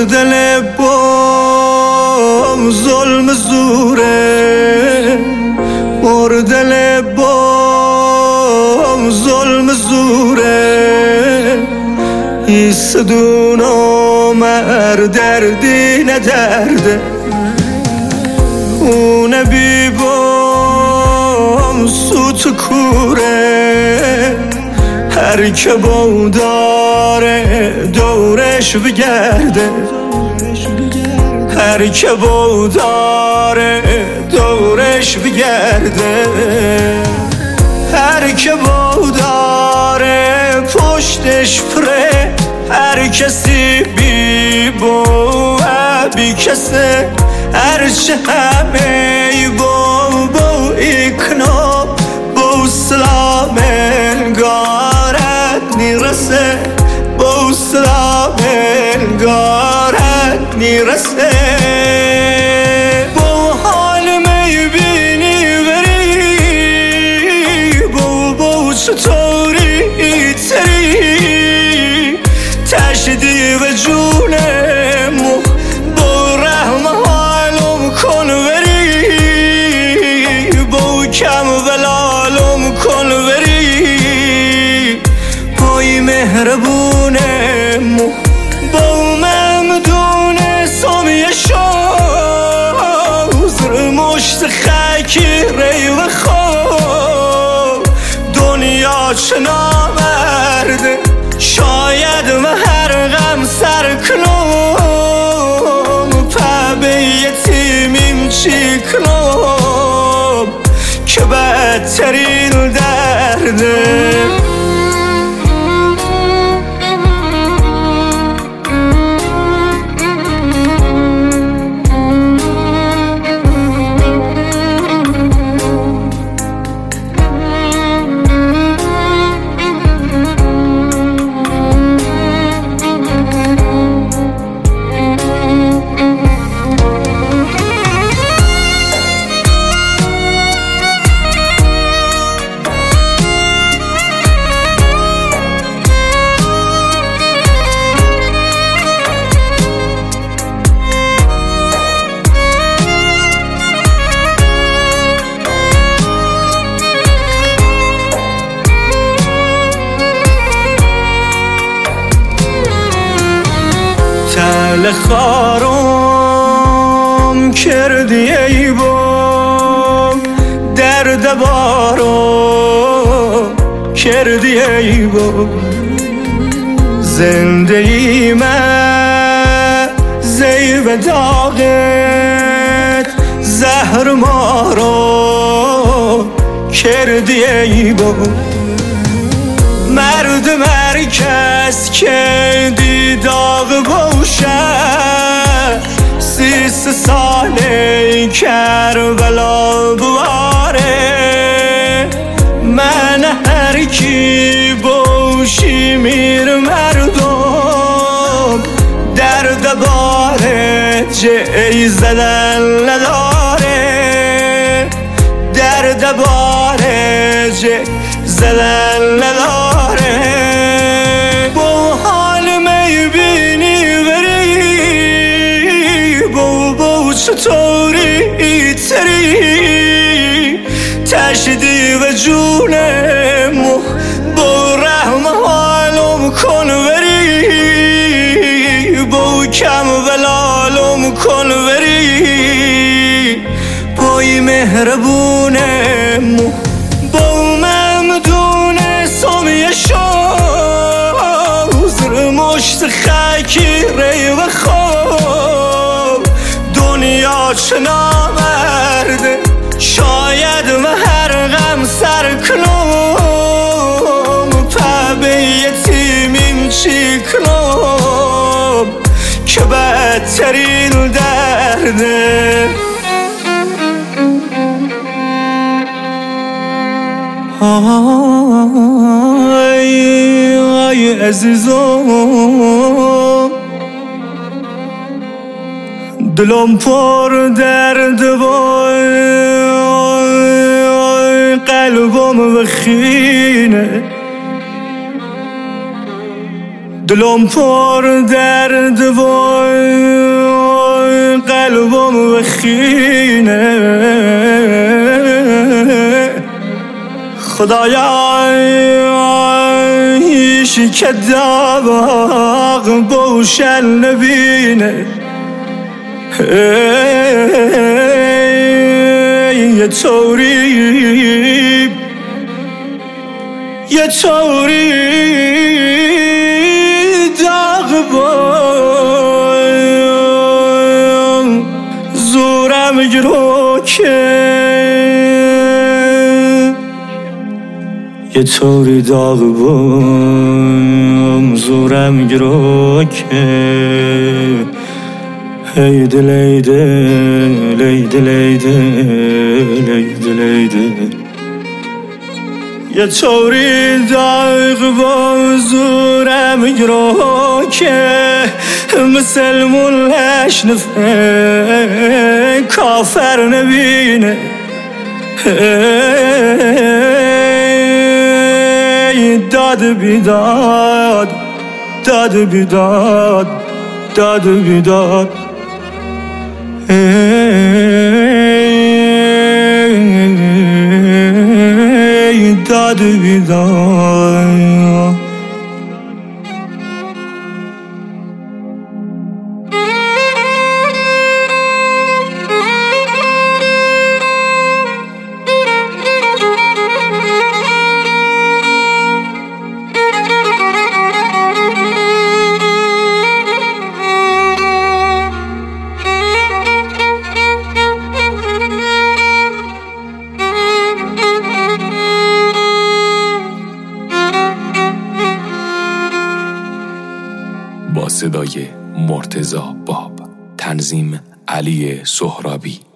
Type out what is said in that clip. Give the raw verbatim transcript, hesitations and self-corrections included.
دل با ظلم زوره، مر دل با ظلم زوره. ایستدون آمر دردی ندرده، اون بی بام سوت کوره. هر که با داره دورش بگرده، هر که با داره دورش بگرده. هر که با داره پشتش پره، هر کسی بی با بی کسه. هرچه همه با با ایکنا با سلام انگارت نیرسه، با سلام انگارت نیرسه. با حال میبینی بری، با با چطوری تری تشدی و جونمو با رحم حالم کن بری، با کم ولالم کن بری. پای مهربونمو با ممدون سامیه شازر مشت خاکی ری و خواب. دنیا چه نامرده، شاید مهر غم سر کنم. پبه یتیمیم چی کنم که بدترین درده. تل خارم کردی ای با، درد بارم کردی ای با. زندگی من زیب داغت زهر مارو کردی ای با. مرد مرکز که دی داغ باشه، سیس ساله کربلا بواره. من هر کی باشی میر مردم، درد باره جای زدن نداره، درد باره جای زدن نداره. با حال میبینی بری، با با چطوری تری تشدی و جونمو با رحم حالم کن بری، با کم ولالم کن بری. پای مهربونمو با ممدون سامیه شازر مشت خاکی ری و خواب. دنیا چه نامرده، شاید مهر غم سر کنم. پبه یتیمیم چی کنم که بدترین درده. آی آی عزیزم، دلم پر درد وای، قلبم بخینه. دلم پر درد و قلبم بخینه خدایا هیچی که داغ بوشل نبینه یه طوری یه طوری داغ بام زورم گرو که یه طوری داغ بام زورم گرو که هی دلیده لیده لیده لیده لیده یه طوری داغ با زورم گرو که مثل ملش نفه کافر نبینه داد بیداد داد بیداد داد بیداد داد بیداد با صدای مرتضی باب، تنظیم علی سهرابی.